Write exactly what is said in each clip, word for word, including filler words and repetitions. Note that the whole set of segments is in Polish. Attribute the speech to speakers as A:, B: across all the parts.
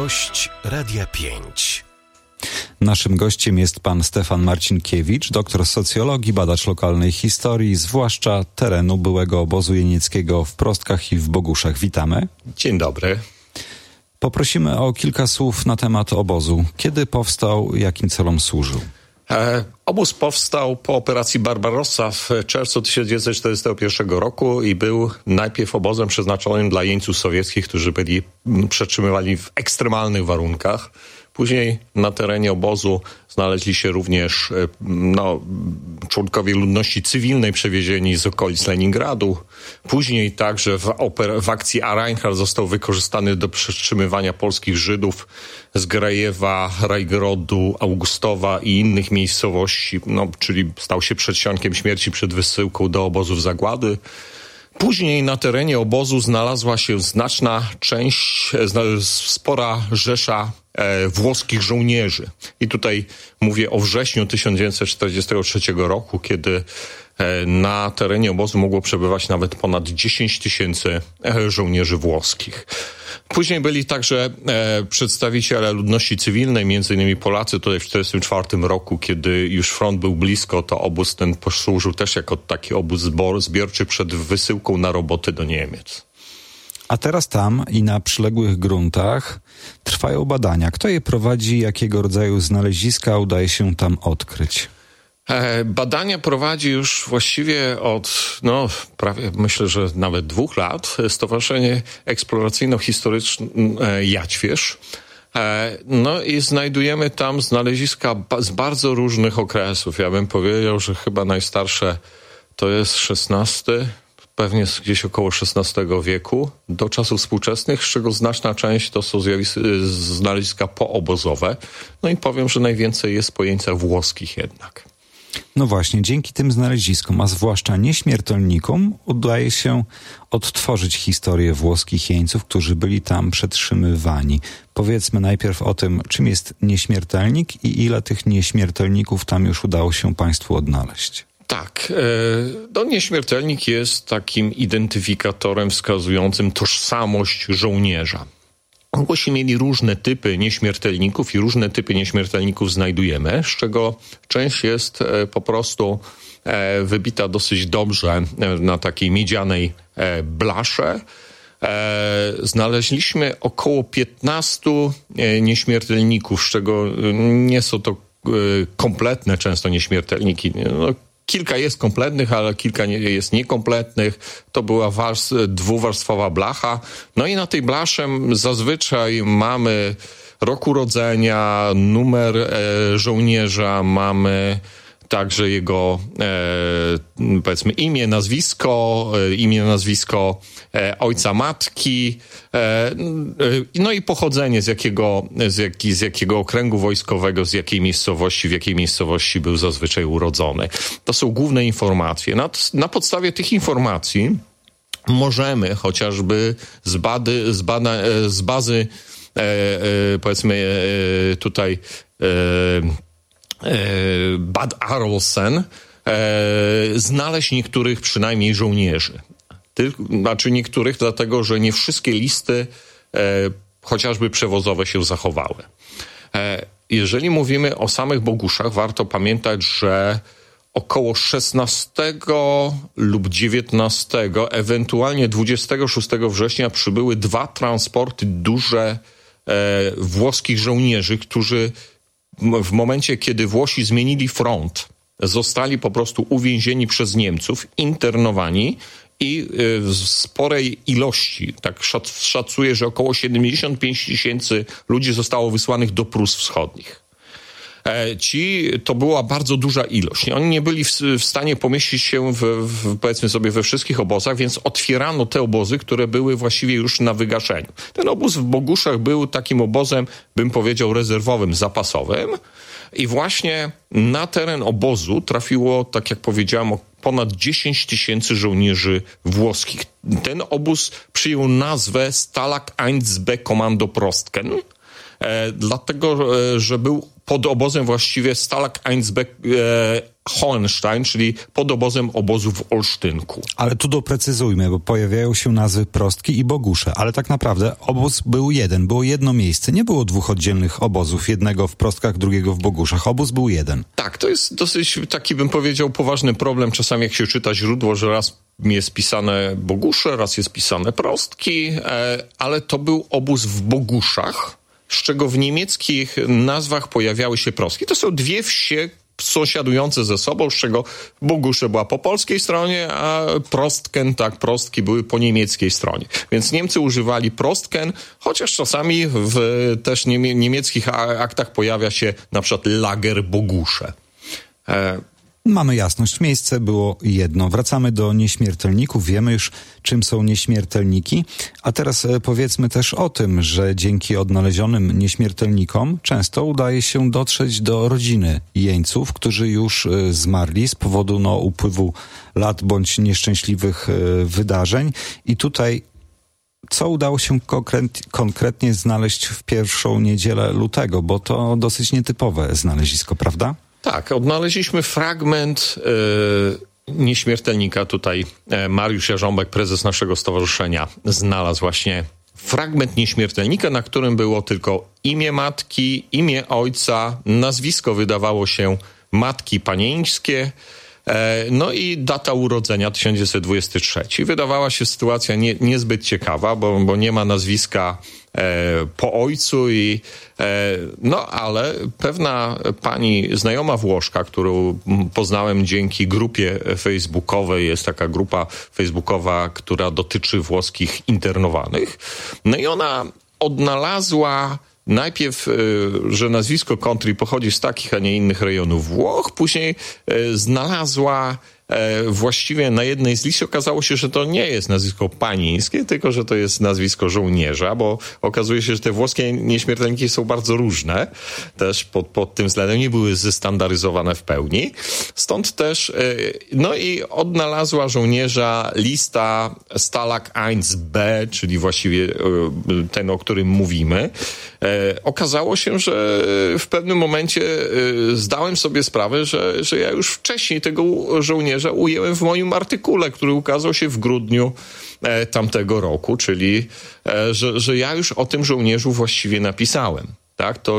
A: Gość Radia pięć.
B: Naszym gościem jest pan Stefan Marcinkiewicz, doktor socjologii, badacz lokalnej historii, zwłaszcza terenu byłego obozu jenieckiego w Prostkach i w Boguszach. Witamy.
C: Dzień dobry.
B: Poprosimy o kilka słów na temat obozu. Kiedy powstał, jakim celom służył?
C: E, obóz powstał po operacji Barbarossa w czerwcu tysiąc dziewięćset czterdziestego pierwszego roku i był najpierw obozem przeznaczonym dla jeńców sowieckich, którzy byli przetrzymywani w ekstremalnych warunkach. Później na terenie obozu znaleźli się również no, członkowie ludności cywilnej przewiezieni z okolic Leningradu. Później także w, oper- w akcji A. Reinhardt został wykorzystany do przetrzymywania polskich Żydów z Grajewa, Rajgrodu, Augustowa i innych miejscowości, no, czyli stał się przedsionkiem śmierci przed wysyłką do obozów zagłady. Później na terenie obozu znalazła się znaczna część, spora rzesza e, włoskich żołnierzy. I tutaj mówię o wrześniu tysiąc dziewięćset czterdziestego trzeciego roku, kiedy e, na terenie obozu mogło przebywać nawet ponad dziesięć tysięcy e, żołnierzy włoskich. Później byli także e, przedstawiciele ludności cywilnej, między innymi Polacy. Tutaj w tysiąc dziewięćset czterdziestym czwartym roku, kiedy już front był blisko, to obóz ten posłużył też jako taki obóz zbor, zbiorczy przed wysyłką na roboty do Niemiec.
B: A teraz tam i na przyległych gruntach trwają badania. Kto je prowadzi, jakiego rodzaju znaleziska udaje się tam odkryć?
C: Badania prowadzi już właściwie od, no, prawie myślę, że nawet dwóch lat Stowarzyszenie Eksploracyjno-Historyczne Jadźwierz. No i znajdujemy tam znaleziska z bardzo różnych okresów. Ja bym powiedział, że chyba najstarsze to jest szesnasty, pewnie gdzieś około szesnastego wieku, do czasów współczesnych, z czego znaczna część to są zjawisk- znaleziska poobozowe. No i powiem, że najwięcej jest po jeńcach włoskich jednak.
B: No właśnie, dzięki tym znaleziskom, a zwłaszcza nieśmiertelnikom, udaje się odtworzyć historię włoskich jeńców, którzy byli tam przetrzymywani. Powiedzmy najpierw o tym, czym jest nieśmiertelnik i ile tych nieśmiertelników tam już udało się państwu odnaleźć.
C: Tak, no nieśmiertelnik jest takim identyfikatorem wskazującym tożsamość żołnierza. Włosi mieli różne typy nieśmiertelników i różne typy nieśmiertelników znajdujemy, z czego część jest po prostu wybita dosyć dobrze na takiej miedzianej blasze. Znaleźliśmy około piętnastu nieśmiertelników, z czego nie są to kompletne często nieśmiertelniki. No, kilka jest kompletnych, ale kilka nie, jest niekompletnych. To była wars, dwuwarstwowa blacha. No i na tej blasze zazwyczaj mamy rok urodzenia, numer e, żołnierza, mamy także jego e, powiedzmy imię, nazwisko, e, imię, nazwisko e, ojca, matki, e, no i pochodzenie, z jakiego, z, jak, z jakiego okręgu wojskowego, z jakiej miejscowości, w jakiej miejscowości był zazwyczaj urodzony. To są główne informacje. Na, na podstawie tych informacji możemy chociażby z, bady, z, bada, z bazy e, e, powiedzmy e, tutaj e, Bad Arolsen e, znaleźć niektórych przynajmniej żołnierzy. Ty, znaczy niektórych, dlatego że nie wszystkie listy e, chociażby przewozowe się zachowały. E, jeżeli mówimy o samych Boguszach, warto pamiętać, że około szesnastego lub dziewiętnastego, ewentualnie dwudziestego szóstego września przybyły dwa transporty duże e, włoskich żołnierzy, którzy w momencie, kiedy Włosi zmienili front, zostali po prostu uwięzieni przez Niemców, internowani i w sporej ilości, tak szacuję, że około siedemdziesiąt pięć tysięcy ludzi zostało wysłanych do Prus Wschodnich. Ci, to była bardzo duża ilość. Oni nie byli w, w stanie pomieścić się w, w, powiedzmy sobie, we wszystkich obozach, więc otwierano te obozy, które były właściwie już na wygaszeniu. Ten obóz w Boguszach był takim obozem, bym powiedział, rezerwowym, zapasowym i właśnie na teren obozu trafiło, tak jak powiedziałem, ponad dziesięć tysięcy żołnierzy włoskich. Ten obóz przyjął nazwę Stalag eins B Kommando Prostken, e, dlatego, e, że był pod obozem właściwie Stalag eins B Hohenstein, czyli pod obozem obozu w Olsztynku.
B: Ale tu doprecyzujmy, bo pojawiają się nazwy Prostki i Bogusze, ale tak naprawdę obóz był jeden, było jedno miejsce, nie było dwóch oddzielnych obozów, jednego w Prostkach, drugiego w Boguszach, obóz był jeden.
C: Tak, to jest dosyć taki, bym powiedział, poważny problem czasami, jak się czyta źródło, że raz jest pisane Bogusze, raz jest pisane Prostki, ale to był obóz w Boguszach, z czego w niemieckich nazwach pojawiały się Prostki. To są dwie wsie sąsiadujące ze sobą, z czego Bogusze była po polskiej stronie, a Prostken, tak, Prostki były po niemieckiej stronie. Więc Niemcy używali Prostken, chociaż czasami w też niemie- niemieckich aktach pojawia się na przykład Lager Bogusze. E-
B: Mamy jasność, miejsce było jedno. Wracamy do nieśmiertelników, wiemy już, czym są nieśmiertelniki, a teraz powiedzmy też o tym, że dzięki odnalezionym nieśmiertelnikom często udaje się dotrzeć do rodziny jeńców, którzy już zmarli z powodu no, upływu lat bądź nieszczęśliwych wydarzeń. I tutaj co udało się konkret, konkretnie znaleźć w pierwszą niedzielę lutego, bo to dosyć nietypowe znalezisko, prawda?
C: Tak, odnaleźliśmy fragment e, nieśmiertelnika. Tutaj e, Mariusz Jarząbek, prezes naszego stowarzyszenia, znalazł właśnie fragment nieśmiertelnika, na którym było tylko imię matki, imię ojca, nazwisko wydawało się matki panieńskie, e, no i data urodzenia tysiąc dziewięćset dwudziesty trzeci. Wydawała się sytuacja nie, niezbyt ciekawa, bo, bo nie ma nazwiska E, po ojcu i e, no ale pewna pani znajoma Włoszka, którą poznałem dzięki grupie facebookowej, jest taka grupa facebookowa, która dotyczy włoskich internowanych, no i ona odnalazła najpierw, że nazwisko Country pochodzi z takich, a nie innych rejonów Włoch, później znalazła właściwie na jednej z list okazało się, że to nie jest nazwisko panieńskie, tylko że to jest nazwisko żołnierza, bo okazuje się, że te włoskie nieśmiertelniki są bardzo różne. Też pod, pod tym względem nie były zestandaryzowane w pełni. Stąd też, no i odnalazła żołnierza lista Stalag eins B, czyli właściwie ten, o którym mówimy. Okazało się, że w pewnym momencie zdałem sobie sprawę, że, że ja już wcześniej tego żołnierza ujęłem w moim artykule, który ukazał się w grudniu e, tamtego roku, czyli e, że, że ja już o tym żołnierzu właściwie napisałem. Tak, to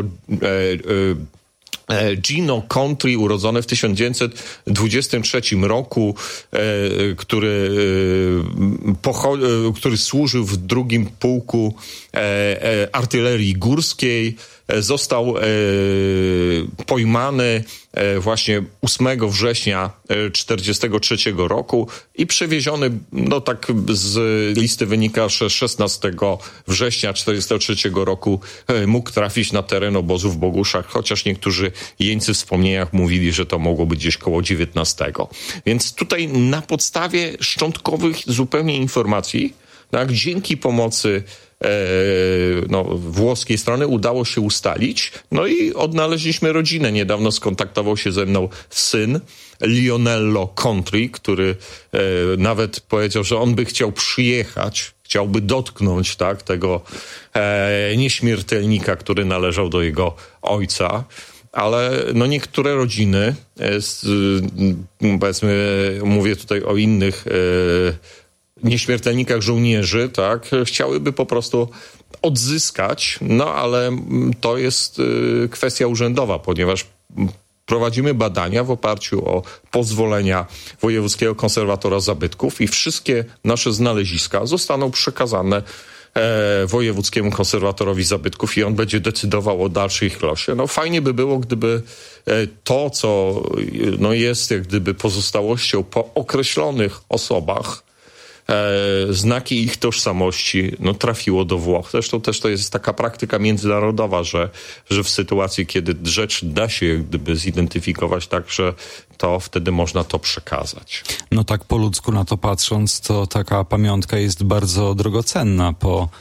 C: e, e, Gino Country, urodzony w tysiąc dziewięćset dwudziestym trzecim roku, e, który, e, pocho- e, który służył w drugim pułku e, e, artylerii górskiej, został e, pojmany e, właśnie ósmego września czterdziestego trzeciego roku i przewieziony, no tak z listy wynika, że szesnastego września czterdziestego trzeciego roku e, mógł trafić na teren obozu w Boguszach, chociaż niektórzy jeńcy w wspomnieniach mówili, że to mogło być gdzieś koło dziewiętnastego. Więc tutaj na podstawie szczątkowych zupełnie informacji, tak, dzięki pomocy no, włoskiej strony udało się ustalić. No i odnaleźliśmy rodzinę. Niedawno skontaktował się ze mną syn Lionello Country, który e, nawet powiedział, że on by chciał przyjechać, chciałby dotknąć, tak, tego e, nieśmiertelnika, który należał do jego ojca. Ale no niektóre rodziny, e, z, powiedzmy, mówię tutaj o innych e, nieśmiertelnikach żołnierzy, tak, chciałyby po prostu odzyskać, no ale to jest y, kwestia urzędowa, ponieważ prowadzimy badania w oparciu o pozwolenia Wojewódzkiego Konserwatora Zabytków i wszystkie nasze znaleziska zostaną przekazane e, Wojewódzkiemu Konserwatorowi Zabytków i on będzie decydował o dalszej ich losie. No fajnie by było, gdyby e, to, co no, jest jak gdyby pozostałością po określonych osobach, E, znaki ich tożsamości no, trafiło do Włoch. Zresztą też to jest taka praktyka międzynarodowa, że, że w sytuacji, kiedy rzecz da się jak gdyby zidentyfikować tak, że to wtedy można to przekazać.
B: No tak po ludzku na to patrząc, to taka pamiątka jest bardzo drogocenna po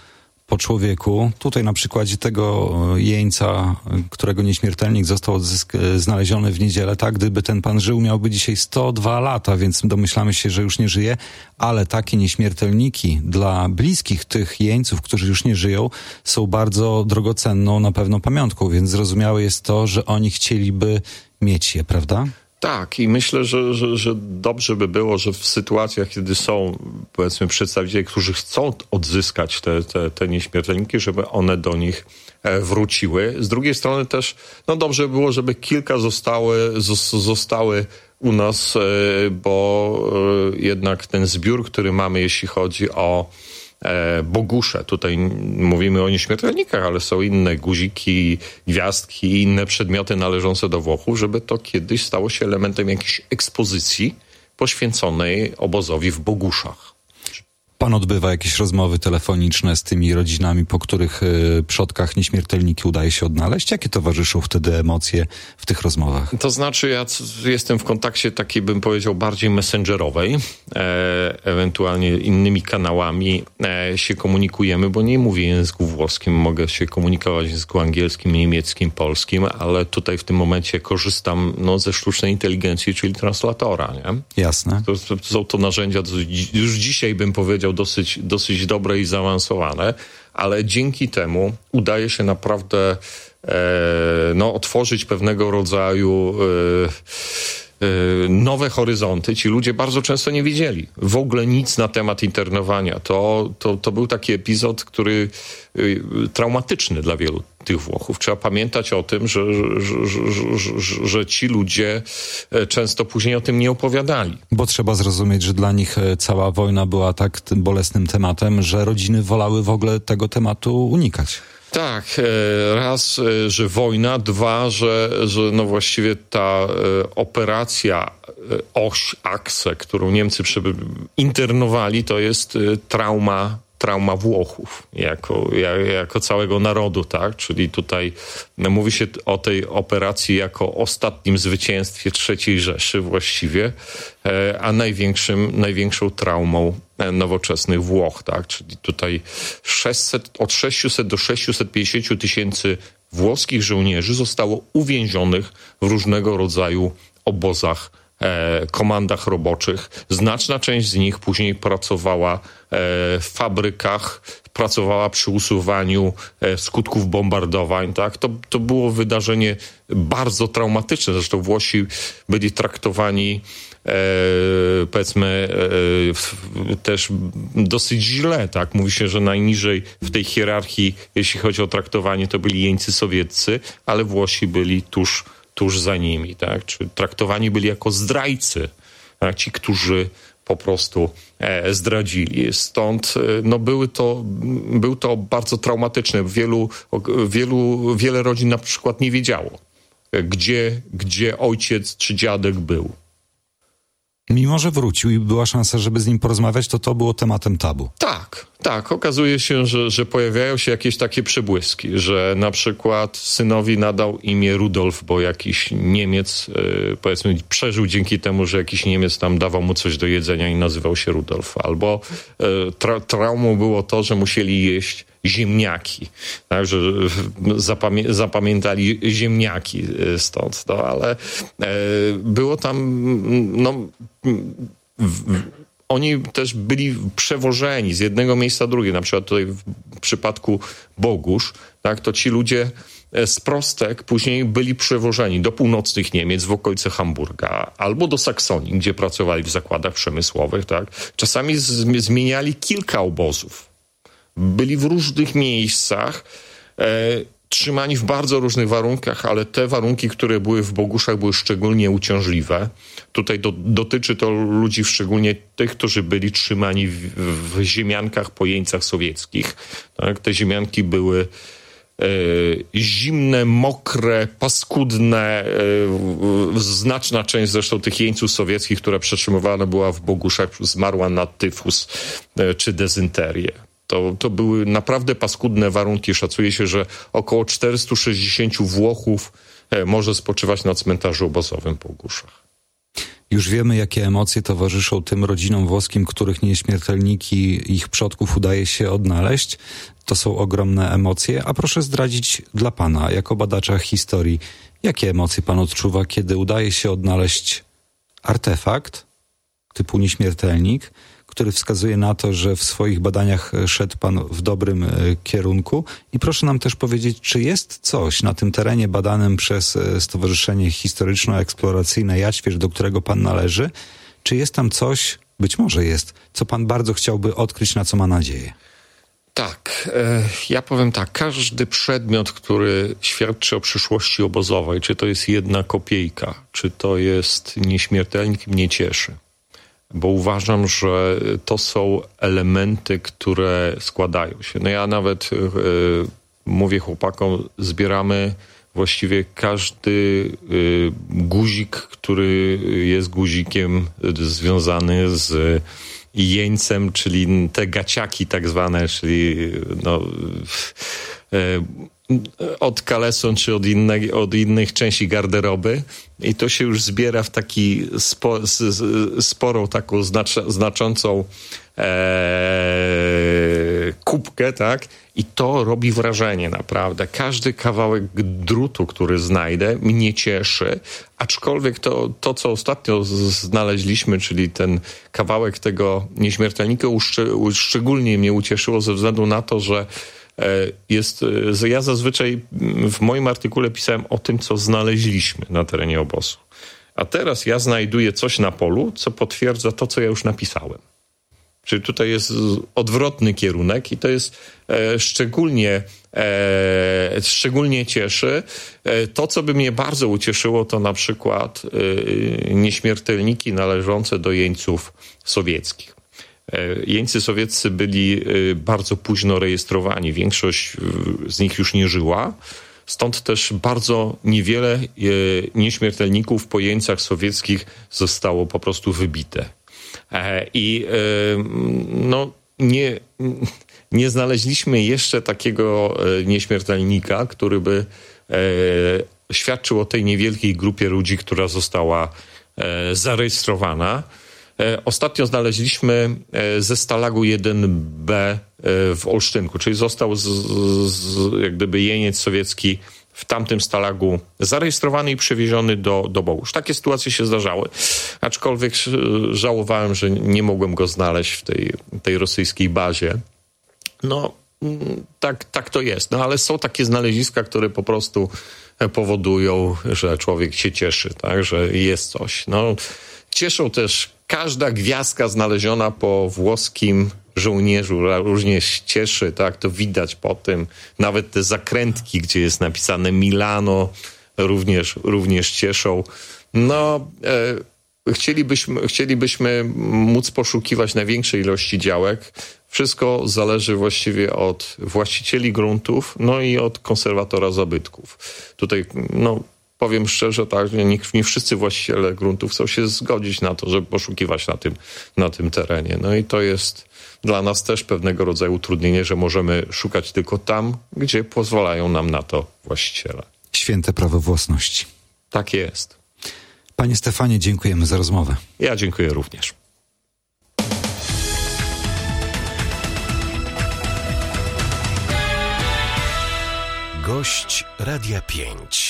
B: po człowieku. Tutaj na przykładzie tego jeńca, którego nieśmiertelnik został odzysk- znaleziony w niedzielę, tak, gdyby ten pan żył, miałby dzisiaj sto dwa lata, więc domyślamy się, że już nie żyje, ale takie nieśmiertelniki dla bliskich tych jeńców, którzy już nie żyją, są bardzo drogocenną na pewno pamiątką, więc zrozumiałe jest to, że oni chcieliby mieć je, prawda?
C: Tak, i myślę, że, że, że dobrze by było, że w sytuacjach, kiedy są, powiedzmy, przedstawiciele, którzy chcą odzyskać te, te, te nieśmiertelniki, żeby one do nich wróciły. Z drugiej strony też, no dobrze by było, żeby kilka zostały, zostały u nas, bo jednak ten zbiór, który mamy, jeśli chodzi o Bogusze. Tutaj mówimy o nieśmiertelnikach, ale są inne guziki, gwiazdki i inne przedmioty należące do Włochów, żeby to kiedyś stało się elementem jakiejś ekspozycji poświęconej obozowi w Boguszach.
B: Pan odbywa jakieś rozmowy telefoniczne z tymi rodzinami, po których y, przodkach nieśmiertelniki udaje się odnaleźć? Jakie towarzyszą wtedy emocje w tych rozmowach?
C: To znaczy, ja c- jestem w kontakcie takiej, bym powiedział, bardziej messengerowej, e, ewentualnie innymi kanałami e, się komunikujemy, bo nie mówię języku włoskim, mogę się komunikować w języku angielskim, niemieckim, polskim, ale tutaj w tym momencie korzystam no, ze sztucznej inteligencji, czyli translatora, nie?
B: Jasne.
C: To, to są to narzędzia, to już dzisiaj bym powiedział, dosyć, dosyć dobre i zaawansowane, ale dzięki temu udaje się naprawdę e, no, otworzyć pewnego rodzaju e, e, nowe horyzonty. Ci ludzie bardzo często nie wiedzieli w ogóle nic na temat internowania. To, to, to był taki epizod, który e, traumatyczny dla wielu tych Włochów. Trzeba pamiętać o tym, że, że, że, że, że ci ludzie często później o tym nie opowiadali.
B: Bo trzeba zrozumieć, że dla nich cała wojna była tak tym bolesnym tematem, że rodziny wolały w ogóle tego tematu unikać.
C: Tak, raz, że wojna, dwa, że, że no właściwie ta operacja oś, aksę, którą Niemcy internowali, to jest trauma trauma Włochów jako, jako całego narodu, tak? Czyli tutaj no, mówi się o tej operacji jako ostatnim zwycięstwie trzeciej Rzeszy właściwie, a największym, największą traumą nowoczesnych Włoch, tak? Czyli tutaj sześćset, od sześciuset do sześciuset pięćdziesięciu tysięcy włoskich żołnierzy zostało uwięzionych w różnego rodzaju obozach, E, komandach roboczych. Znaczna część z nich później pracowała e, w fabrykach, pracowała przy usuwaniu e, skutków bombardowań. Tak? To, to było wydarzenie bardzo traumatyczne. Zresztą Włosi byli traktowani e, powiedzmy e, też dosyć źle. Tak? Mówi się, że najniżej w tej hierarchii, jeśli chodzi o traktowanie, to byli jeńcy sowieccy, ale Włosi byli tuż tuż za nimi, tak? Czy traktowani byli jako zdrajcy, tak? Ci, którzy po prostu e, zdradzili. Stąd e, no były to, był to bardzo traumatyczne. Wielu, wielu, wiele rodzin na przykład nie wiedziało, gdzie, gdzie ojciec czy dziadek był.
B: Mimo że wrócił i była szansa, żeby z nim porozmawiać, to to było tematem tabu.
C: Tak, tak. Okazuje się, że, że pojawiają się jakieś takie przebłyski, że na przykład synowi nadał imię Rudolf, bo jakiś Niemiec, yy, powiedzmy, przeżył dzięki temu, że jakiś Niemiec tam dawał mu coś do jedzenia i nazywał się Rudolf. Albo yy, tra- traumą było to, że musieli jeść ziemniaki, tak, że zapamię- zapamiętali ziemniaki stąd, no, ale e, było tam, no, w, w, oni też byli przewożeni z jednego miejsca do drugiego, na przykład tutaj w przypadku Bogusz, tak, to ci ludzie z Prostek później byli przewożeni do północnych Niemiec w okolice Hamburga albo do Saksonii, gdzie pracowali w zakładach przemysłowych, tak. Czasami z- zmieniali kilka obozów. Byli w różnych miejscach, e, trzymani w bardzo różnych warunkach, ale te warunki, które były w Boguszach, były szczególnie uciążliwe. Tutaj do, dotyczy to ludzi szczególnie tych, którzy byli trzymani w, w ziemiankach po jeńcach sowieckich. Tak? Te ziemianki były e, zimne, mokre, paskudne. E, znaczna część zresztą tych jeńców sowieckich, która przetrzymywana była w Boguszach, zmarła na tyfus e, czy dezynterię. To, to były naprawdę paskudne warunki. Szacuje się, że około czterysta sześćdziesiąt Włochów e, może spoczywać na cmentarzu obozowym w Boguszach.
B: Już wiemy, jakie emocje towarzyszą tym rodzinom włoskim, których nieśmiertelniki ich przodków udaje się odnaleźć. To są ogromne emocje. A proszę zdradzić dla pana, jako badacza historii, jakie emocje pan odczuwa, kiedy udaje się odnaleźć artefakt typu nieśmiertelnik, który wskazuje na to, że w swoich badaniach szedł pan w dobrym kierunku. I proszę nam też powiedzieć, czy jest coś na tym terenie badanym przez Stowarzyszenie Historyczno-Eksploracyjne Jaćwierz, do którego pan należy, czy jest tam coś, być może jest, co pan bardzo chciałby odkryć, na co ma nadzieję?
C: Tak, e, ja powiem tak, każdy przedmiot, który świadczy o przyszłości obozowej, czy to jest jedna kopiejka, czy to jest nieśmiertelnik, mnie cieszy. Bo uważam, że to są elementy, które składają się. No ja nawet e, mówię chłopakom, zbieramy właściwie każdy e, guzik, który jest guzikiem związany z jeńcem, czyli te gaciaki tak zwane, czyli no, e, od kaleson czy od, inne, od innych części garderoby i to się już zbiera w taki spo, z, z, sporą taką znacz, znaczącą e, kubkę, tak? I to robi wrażenie naprawdę. Każdy kawałek drutu, który znajdę, mnie cieszy, aczkolwiek to, to co ostatnio znaleźliśmy, czyli ten kawałek tego nieśmiertelnika uszcze, szczególnie mnie ucieszyło ze względu na to, że jest, ja zazwyczaj w moim artykule pisałem o tym, co znaleźliśmy na terenie obozu. A teraz ja znajduję coś na polu, co potwierdza to, co ja już napisałem. Czyli tutaj jest odwrotny kierunek i to jest e, szczególnie, e, szczególnie cieszy. E, to, co by mnie bardzo ucieszyło, to na przykład e, nieśmiertelniki należące do jeńców sowieckich. Jeńcy sowieccy byli bardzo późno rejestrowani. Większość z nich już nie żyła. Stąd też bardzo niewiele nieśmiertelników po jeńcach sowieckich zostało po prostu wybite. I no, nie, nie znaleźliśmy jeszcze takiego nieśmiertelnika, który by świadczył o tej niewielkiej grupie ludzi, która została zarejestrowana. Ostatnio znaleźliśmy ze Stalagu jeden B w Olsztynku, czyli został z, z, jak gdyby jeniec sowiecki w tamtym Stalagu zarejestrowany i przewieziony do, do Bołusz. Takie sytuacje się zdarzały, aczkolwiek żałowałem, że nie mogłem go znaleźć w tej, tej rosyjskiej bazie. No, tak, tak to jest. No, ale są takie znaleziska, które po prostu powodują, że człowiek się cieszy, tak, że jest coś. No, cieszą też każda gwiazdka znaleziona po włoskim żołnierzu różnie się cieszy, tak, to widać po tym. Nawet te zakrętki, gdzie jest napisane Milano, również, również cieszą. No, e, chcielibyśmy, chcielibyśmy móc poszukiwać największej ilości działek. Wszystko zależy właściwie od właścicieli gruntów, no i od konserwatora zabytków. Tutaj, no, powiem szczerze, tak, nie, nie wszyscy właściciele gruntów chcą się zgodzić na to, żeby poszukiwać na tym, na tym terenie. No i to jest dla nas też pewnego rodzaju utrudnienie, że możemy szukać tylko tam, gdzie pozwalają nam na to właściciele.
B: Święte prawo własności.
C: Tak jest.
B: Panie Stefanie, dziękujemy za rozmowę.
C: Ja dziękuję również.
A: Gość Radia pięć.